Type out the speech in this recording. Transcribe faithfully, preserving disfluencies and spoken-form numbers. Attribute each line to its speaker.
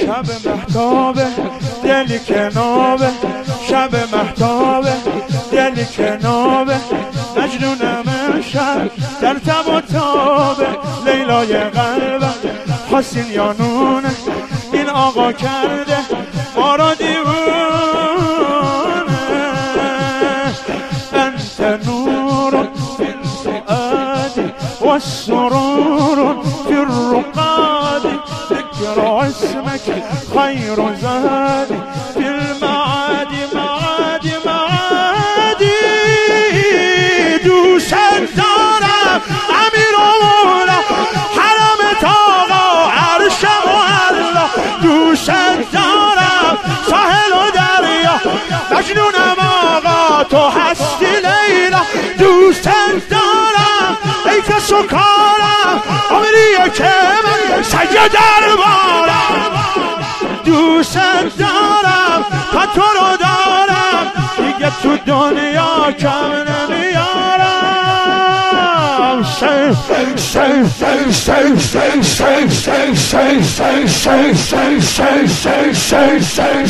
Speaker 1: شب مهتابه دلی که نابه، شب مهتابه دلی که نابه، مجنونم شب در تب و تابه، لیلای قلبم حسین یا نونه، این آقا کرده ما را دیوونه. انت نور فی الفؤاد و السرور فی الرقاد، ذکر اسمک خیر زاد فی المعاد معاد معادی. دوست دارم امیر و مولا، حرمت آقا عرش و الله، دوست دارم ساحل و دریا، مجنونم آقا تو هستی لیلا، دوست دارم ای کس و کارم، عمریه که من سید دربارم، دوست دارم تا تو رو دارم، دیگه تو دنیا کم نمیارم. Say, say, say, say, say, say, say, say, say, say, say, say, say, say, say,